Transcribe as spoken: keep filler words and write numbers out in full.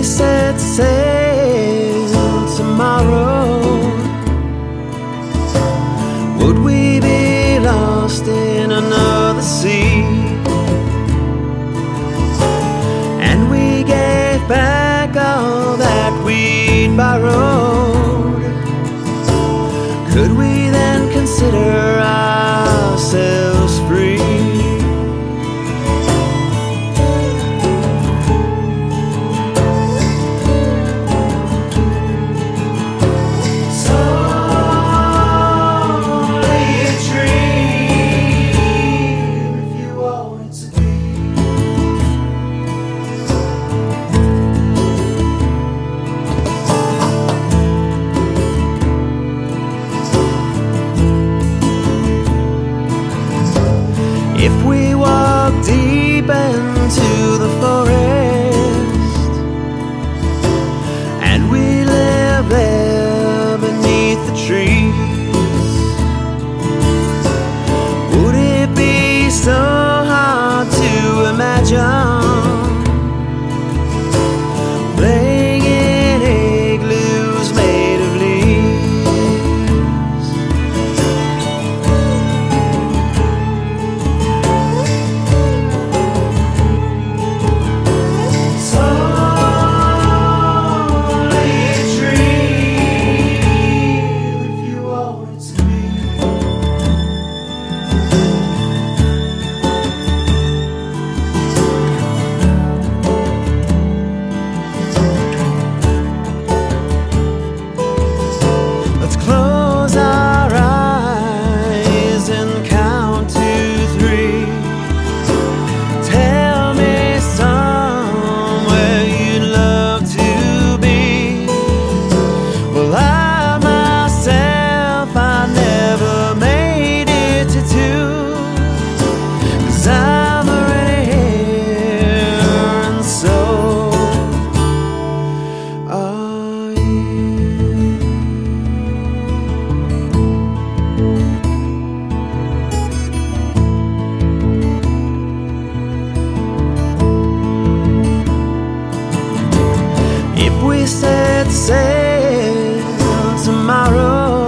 set sail tomorrow, would we be lost in another sea? And we gave back all that we'd borrowed, could we then consider ourselves free? If we walk deep into the forest and we live there beneath the trees, would it be so hard to imagine playing in igloos made of leaves? Let's close our eyes and count to three. Tell me somewhere you'd love to be. Well, I myself, I never made it to two, 'cause I'm already here, and so are you. If we set sail tomorrow,